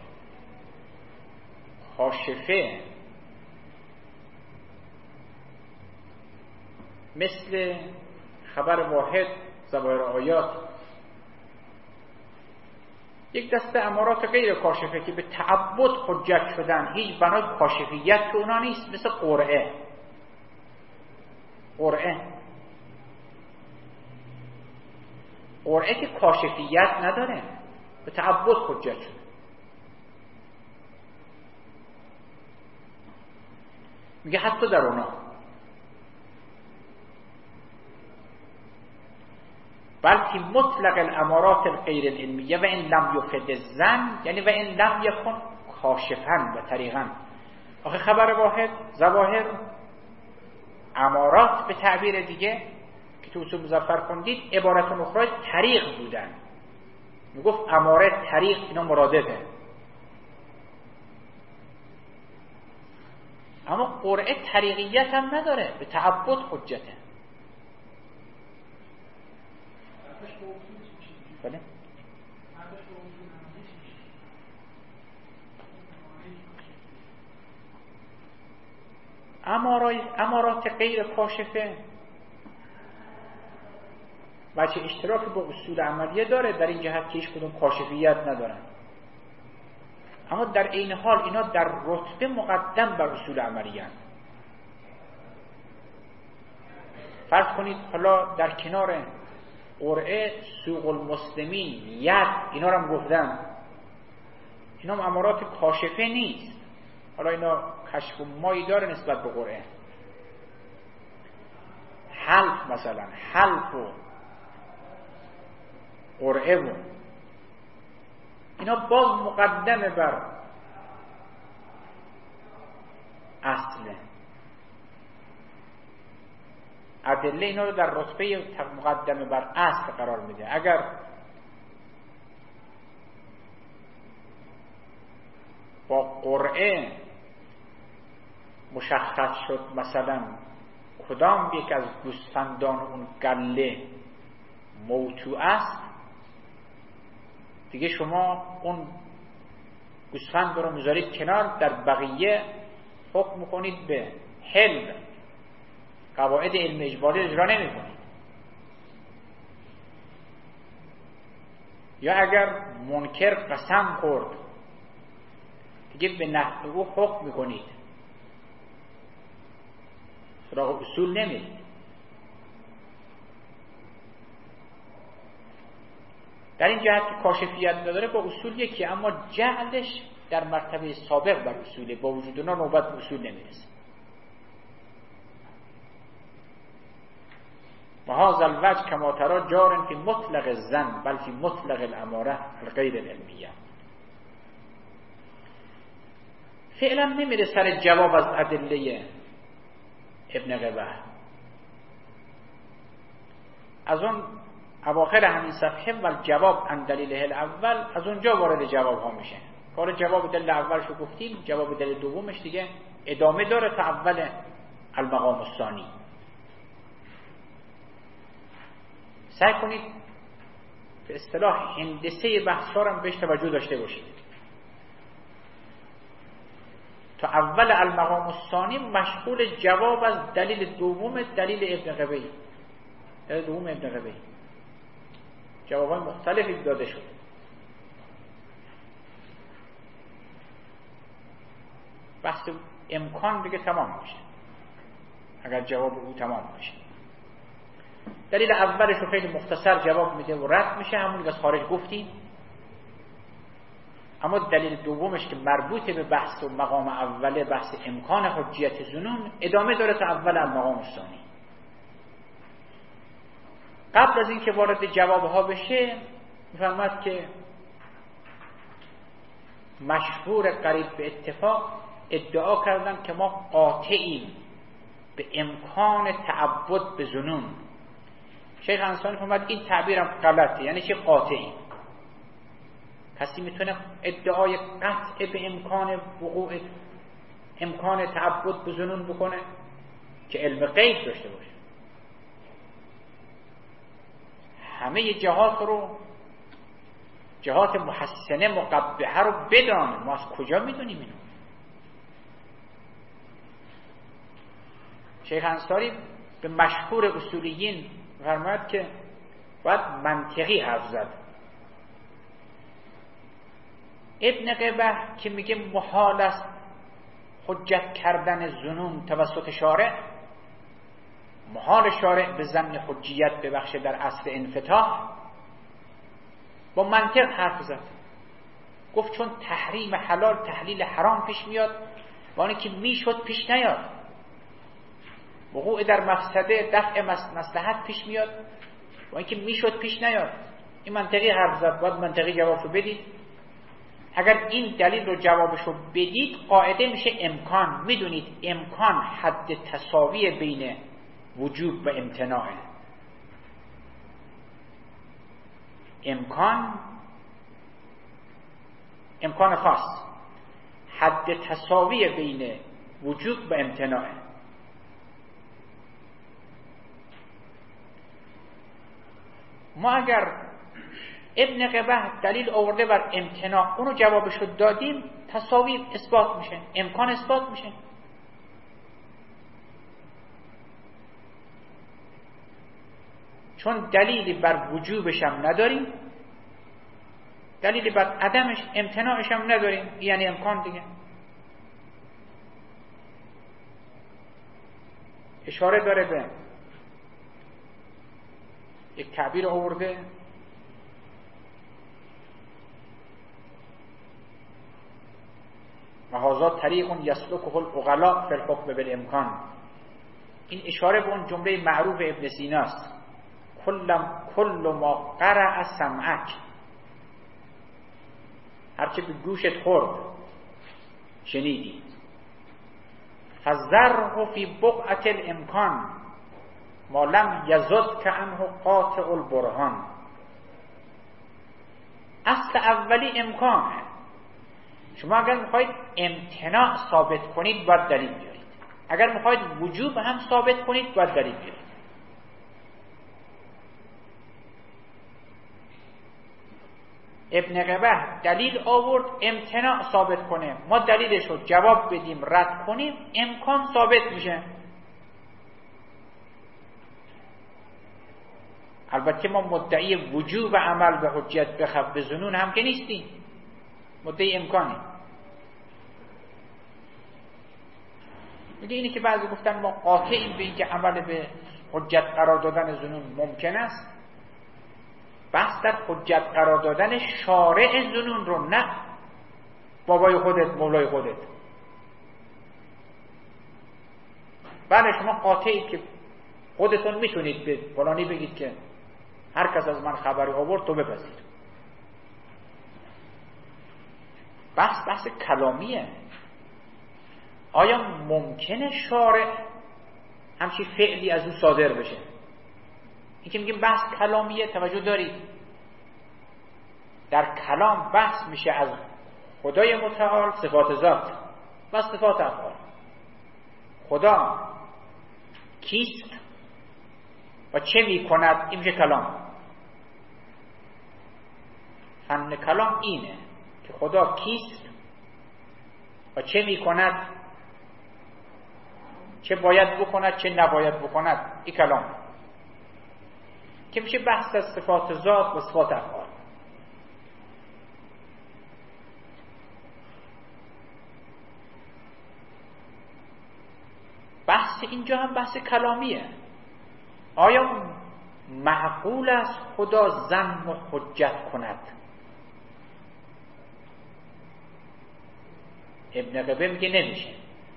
کاشفه مثل خبر واحد، ظواهر آیات. یک دسته امارات غیر کاشفه که به تعبد حجت شدن، هیچ بنای کاشفیت که اونا نیست، مثل قرعه. قرعه قرعه که کاشفیت نداره، به تعبد حجت شده. میگه حتی در اونا بلکه مطلق الامارات الغیر العلمیه و ان لم یفد الظن، یعنی و ان لم یکن کاشفا و طریقا. آخه خبر واحد، ظواهر، امارات به تعبیر دیگه که تو اصول مظفر خوندید عبارت اخرى طریق بودن. میگفت اماره، طریق، اینا مرادفه. اما قرعه طریقیت هم نداره، به تعبد حجته. بله؟ امارات غیر کاشفه وجه اشتراک با اصول عملیه داره در این جهت که هیچ کدوم کاشفیت ندارن، اما در عین حال اینا در رتبه مقدم بر اصول عملیه. فرض کنید حالا در کنار قرعه سوق المسلمین ید اینا رو هم گفتن، اینا هم امارات کاشفه نیست، حالا اینا کشف و مایی داره نسبت به قرعه. حلف مثلا، حلف و قرعه و اینا باز مقدمه بر اصله، ادله اینا رو در رتبه مقدمه بر اصل قرار میده. اگر با قرعه مشخص شد مثلا کدام یک از گوسفندان اون گله موتوع است، دیگه شما اون گوسفند رو میذارید کنار، در بقیه حکم میکنید به حل، قواعد علم اجباری اجرا نمی کنید. یا اگر منکر قسم خورد دیگه به نحو او حکم میکنید، سراغ اصول نمیرید. در این جهت که کاشفیت نداره با اصول یکی، اما جعلش در مرتبه سابق بر اصوله، با وجود اونا نوبت به اصول نمیرسه. و هذا الوجه کما ترى جار فی مطلق الظن بل فی مطلق الاماره الغیر العلمیه. فعلا نمیره سر جواب از ادله ابن قبه، از اون اواخر همین صفحه و جواب عن دلیله الاول، از اونجا وارد جواب ها میشه. کار جواب دلیل اولش رو گفتیم، جواب دلیل دومش دیگه ادامه داره تا اول المقام الثانی. سعی کنید به اصطلاح هندسه بحثا رو بهش توجه داشته باشید. تا اول المقام الثانی مشغول جواب از دلیل دوم دلیل ابن قبی، دلیل دوم ابن قبی جوابای مختلفی داده شد. بحث امکان دیگه تمام میشه اگر جواب او تمام بشه. دلیل اولش رو خیلی مختصر جواب میده و رد میشه، همون که از خارج گفتیم. اما دلیل دومش که مربوط به بحث و مقام اوله، بحث امکان حجیت ظنون، ادامه داره تا اول المقام الثانی. قبل از این که وارد جوابها بشه میفرماد که مشهور قریب به اتفاق ادعا کردن که ما قاطعیم به امکان تعبد به ظنون. شیخ انصاری فرمود این تعبیرم غلطه، یعنی چه قاطعیم؟ کسی میتونه ادعای قطع به امکان وقوع امکان تعبد به ظنون بکنه که علم غیب داشته باشه؟ همه جهات رو، جهات محسنه مقبحه رو بدانه. ما از کجا میدونیم اینو؟ شیخ انصاری به مشهور اصولیین فرمود که باید منطقی حرف زد. ابن قبه که میگه محال است حجت کردن ظنون توسط شارع، محال شارع به ظن حجیت ببخشه در اصل انفتاح، با منطق حرف زد. گفت چون تحریم حلال تحلیل حرام پیش میاد و آنی که میشد پیش نیاد، وقوع در مفسده دفع مصلحت پیش میاد و آنی که میشد پیش نیاد. این منطقی حرف زد، باید منطقی جوابشو بدید. اگر این دلیل رو جوابشو بدید قاعده میشه امکان. میدونید امکان حد تساوی بین وجوب و امتناعه. امکان امکان خاص حد تساوی بین وجوب و امتناعه. ما اگر ابن قبه دلیل آورده بر امتناع، اونو جوابشو دادیم، تساوی اثبات میشه، امکان اثبات میشه. چون دلیلی بر وجوبش هم نداریم، دلیلی بر عدمش امتناعش هم نداریم، یعنی امکان دیگه. اشاره داره به یک تعبیر آورده و هذا طریق یسلکه العقلاء فی الحکم بالامکان. این اشاره به اون جمله معروف ابن سینا است، کل کل ما قرع سمعک، هرچه به گوشت خورد شنیدی، فذره فی بقعة الامکان ما لم یزد کعنه قاطع البرهان. اصل اولی امکانه. شما اگر میخواید امتناع ثابت کنید باید دلیل بیارید، اگر میخواید وجوب هم ثابت کنید باید دلیل بیارید. ابن قبه دلیل آورد امتناع ثابت کنه، ما دلیلش رو جواب بدیم رد کنیم، امکان ثابت میشه. البته ما مدعی وجوب عمل به حجت بخف به ظنون هم که نیستیم، مدعی امکانی. میگه اینی که بعضی گفتن ما قاطعیم به این که عمل به حجت قرار دادن ظنون ممکن است، بحث در حجت قرار دادن شارع ظنون رو، نه بابای خودت مولای خودت. بله شما قاطعید که خودتون میتونید به فلانی بگید که هر کس از من خبری آورد تو بپذیر. بحث بحث کلامیه. آیا ممکنه شارع همچی فعلی از او صادر بشه؟ این که میگیم بحث کلامیه، توجه دارید در کلام بحث میشه از خدای متعال صفات ذات و صفات افعال. خدا کیست و چه میکند، این میشه کلام. فن کلام اینه که خدا کیست و چه میکند، چه باید بکند چه نباید بکند، این کلام که میشه بحث از صفات ذات و صفات افعال. بحث اینجا هم بحث کلامیه. آیا معقول است خدا ظن و حجت کند؟ ابن قبه میگه نمیشه.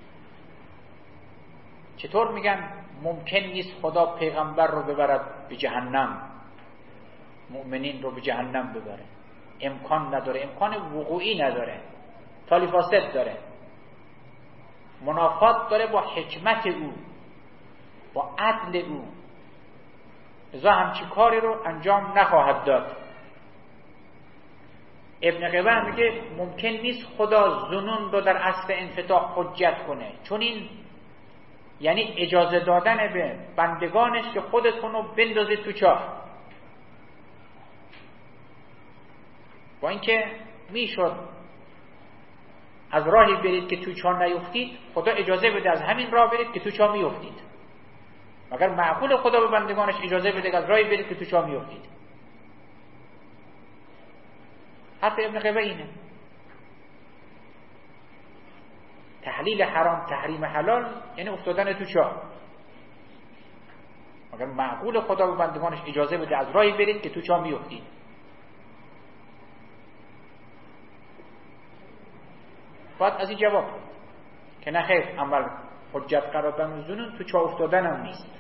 چطور میگن ممکن نیست خدا پیغمبر رو ببرد به جهنم، مؤمنین رو به جهنم ببره؟ امکان نداره، امکان وقوعی نداره، تالی فاسد داره، منافات داره با حکمت او، با عدل او، لذا همچی کاری رو انجام نخواهد داد. ابن قبه میگه ممکن نیست خدا ظنون رو در اصل انفتاح حجت کنه، چون این یعنی اجازه دادن به بندگانش که خودتون رو بندازید تو چاه. با اینکه میشد از راهی برید که تو چاه نیفتید، خدا اجازه بده از همین راه برید که تو چاه میفتید. مگر معقول خدا به بندگانش اجازه بده از راهی برید که تو چاه میفتید؟ حتی ابن قبه اینه. تحلیل حرام تحریم حلال یعنی افتادن تو چاه. مگر معقول خدا به بندگانش اجازه بده از راهی برید که تو چاه میفتید؟ باید از این جواب که نه خیر، عمل حجت قرار دادن ظنون تو چاه افتادن هم نیست.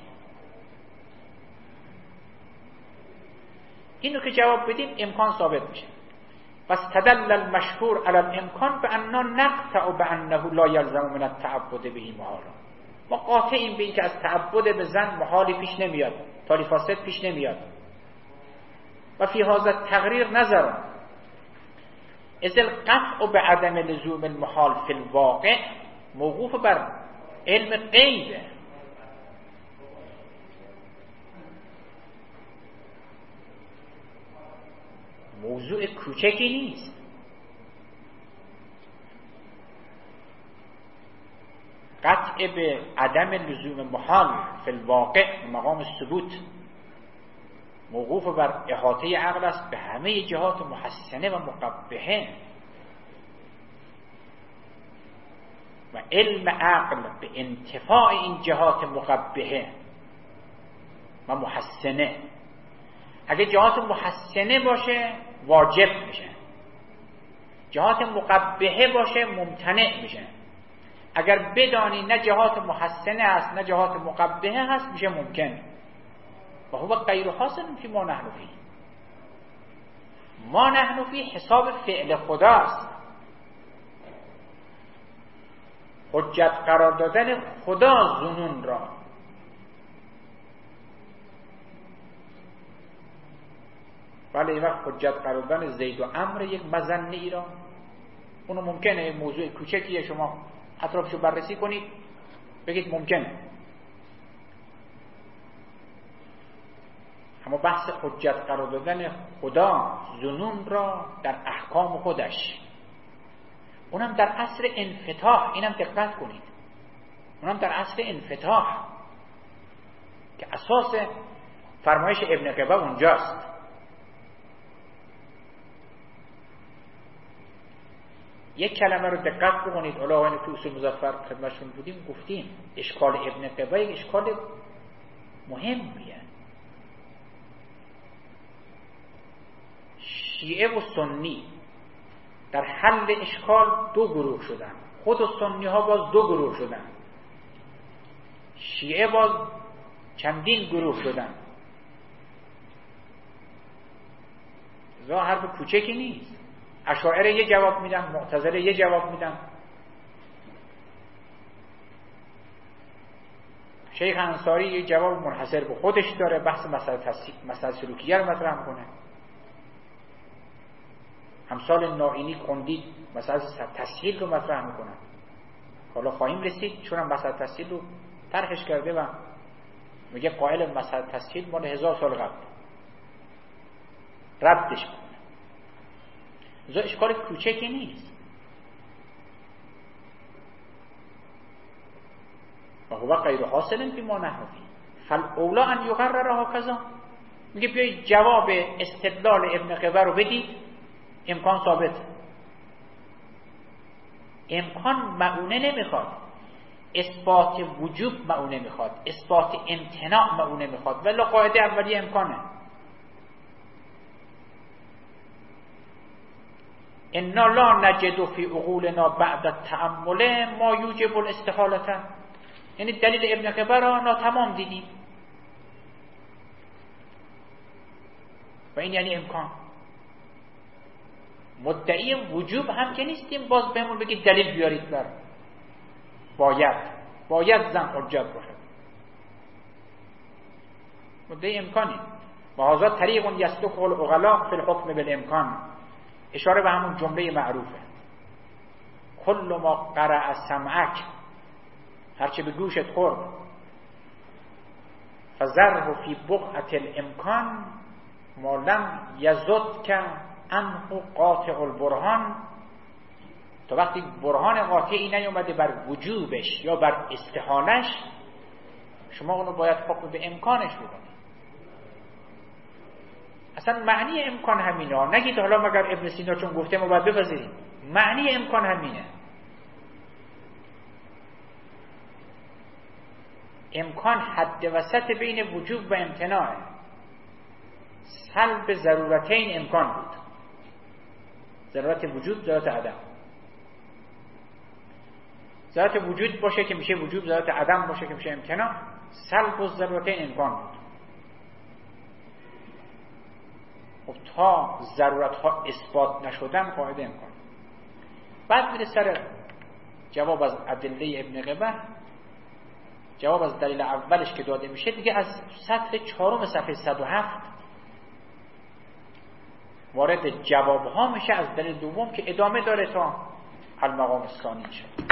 اینو که جواب بدیم امکان ثابت میشه. پس تدل المشهور علی الامکان بأننا نقطع بأنه لا یلزم من التعبد به محالا. ما قاطعیم به این که از تعبد به زن محالی پیش نمیاد، تالی فاسد پیش نمیاد. و فی هذا تقریر نظر از القطع به عدم لزوم المحال فی الواقع موقوف بر علم غیبه. موضوع کوچکی نیست. قطع به عدم لزوم محال فی الواقع مقام ثبوت موقوف بر احاطه عقل است به همه جهات محسنه و مقبحه و علم عقل به انتفاع این جهات مقبحه و محسنه. اگه جهات محسنه باشه واجب میشه، جهات مقبحه باشه ممتنع میشه. اگر بدانی نه جهات محسنه است نه جهات مقبحه هست میشه ممکن. و هو غیر حاصل فی ما نحن فی. ما نحن فی حساب فعل خداست، حجت قرار دادن خدا ظنون را. ولی این وقت حجت قرار دادن زید و عمرو یک مظنه ای را، اونو ممکنه موضوع کوچکیه شما اطرافشو بررسی کنید بگید ممکنه، اما بحث حجت قرار دادن خدا ظنون را در احکام خودش، اونم در عصر انفتاح، اینم دقت کنید، اونم در عصر انفتاح که اساس فرمایش ابن قبه اونجاست. یک کلمه رو دقت بکنید، علاوه تو اصول مظفر خدمتشون بودیم گفتیم اشکال ابن قبه یک اشکال مهمیه. شیعه و سنی در حل اشکال دو گروه شدن، خود و سنی ها باز دو گروه شدن، شیعه باز چندین گروه شدن. زا حرف کوچکی نیست. اشاعره یه جواب میدن، معتزله یه جواب میدن، شیخ انصاری یه جواب منحصر به خودش داره، بحث مسائل سلوکیه رو مطرح میکنه. امثال نائینی کندی مسائل تسهیل رو مطرح میکنن. حالا خواهیم رسید چون هم مسائل تسهیل رو طرحش کرده و میگه قائل مسائل تسهیل مال هزار سال قبل، ردش کنه. زا اشکال کوچکی نیست. و هو غیر حاصل فی ما نحن فی فالاولی ان یقرر هکذا. میگه بیایید جواب استدلال ابن قبه رو بدید، امکان ثابت. امکان معونه نمیخواد، اثبات وجوب معونه میخواد، اثبات امتناع معونه میخواد، ولی قاعده اولیه امکانه. انا لا نجد فی عقولنا بعد التأمل ما یوجب الاستحالة. یعنی دلیل ابن قبه را ناتمام دیدیم و این یعنی امکان. مدعی وجوب هم که نیستیم باز بهمون بگید دلیل بیارید بر باید باید زن حجت باشه. مدعی امکانی و هذا طریق یسلک العقلاء فی الحکم بالامکان. اشاره به همون جمله معروفه کل ما قرأ سمعک، هرچه به گوشت خورد، فذره فی بقعة الامکان ما لم یزد که انه قاطع البرهان. تا وقتی برهان قاطعی نیومده بر وجوبش یا بر استحالش، شما اونو باید حکم به امکانش بکنید. اصلا معنی امکان همینه، نگید حالا مگر ابن سینا چون گفته ما باید بپذیریم. معنی امکان همینه. امکان حد وسط بین وجوب و امتناعه. سلب ضرورتین امکان بود، ضرورت وجود، ضرورت عدم. ضرورت وجود باشه که میشه وجوب، ضرورت عدم باشه که میشه امتناع. سلب ضرورتین امکان بود. خب تا ضرورت ها اثبات نشدن قاعده امکان. بعد میره سر جواب از ادله ابن قبه. جواب از دلیل اولش که داده میشه دیگه از سطر چهارم صفحه صد و هفت وارد جواب ها میشه از دلیل دوم که ادامه داره تا المقام الثانی میشه.